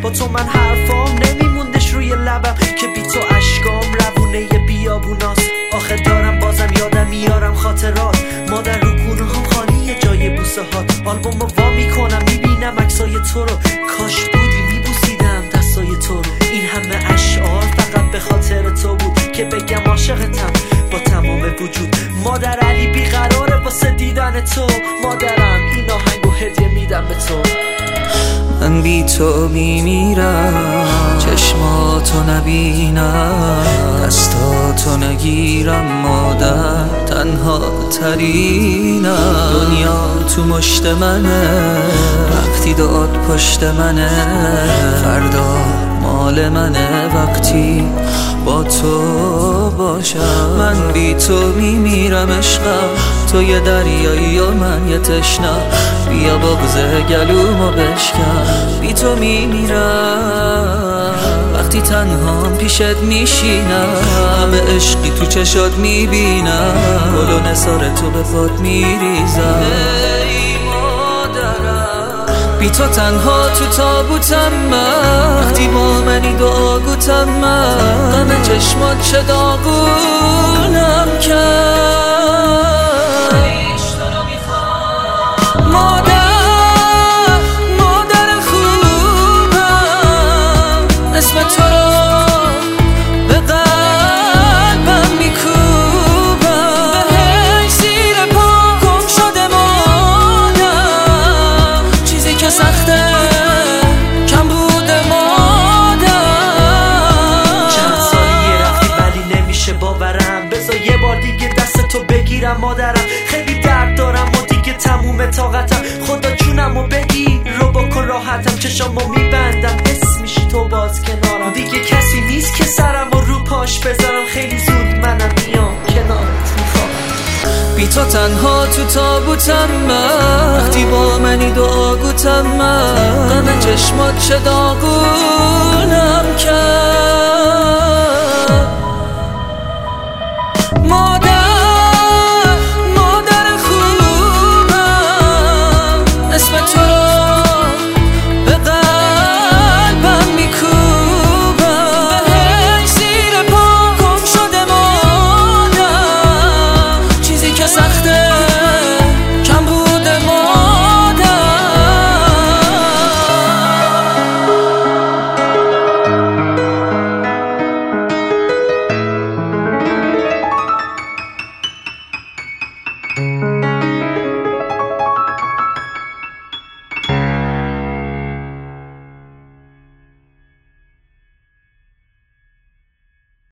با تو من حرفام نمیموندش روی لبم که بی تو اشکام روونه بیابوناست. آخه دارم بازم یادم میارم خاطرات، مادر رو گونه هم خالیه جای بوسه هات. آلبوم رو وا میکنم میبینم عکسای تو رو، کاش بودی میبوسیدم دستای تو رو. این همه اشعار فقط به خاطر تو بود که بگم عاشقتم با تمام وجود. مادر علی بیقراره واسه دیدن تو، مادرم این آهنگو هدیه میدم به تو. من بی تو میمیرم، چشماتو نبینم، دستاتو نگیرم، مادر تنها ترینم. دنیا تو مشت منه وقتی داد پشت منه، فردا مال منه وقتی با تو باشم. من بی تو میمیرم عشقم، تو یه دریایی و من یه تشنه، بیا بغض گلومو بشکن. بی تو میمیرم وقتی تنهام پیشت میشینم، همه عشقی تو چشات میبینم، گل و نثار تو به پات میریزم. بی تو تنها تو تابوتم من، وقتی با منی دعا گوتم من، غم چشمات چه داغونم کرد. مادر خوبم، اسم تو رو به قلبم میکوبم، بهش زیر پا گم شده مادر، چیزی که سخته کم بوده مادر. چند سالی رفتی ولی نمیشه باورم، بذار یه بار دیگه دست تو بگیرم مادرم. خیلی درد دارم و دیگه تموم طاقتم، خدا جونمو بگی رو بکن راحتم. چشامو میبندم حس میشی تو باز کنارم، دیگه کسی نیست که سرم رو پاش بذارم. خیلی زود منم میام کنارت میخوام. بی تو تنها تو تابوتم من، وقتی با منی دعا گوتم من، غم چشمات چه داغونم کرد.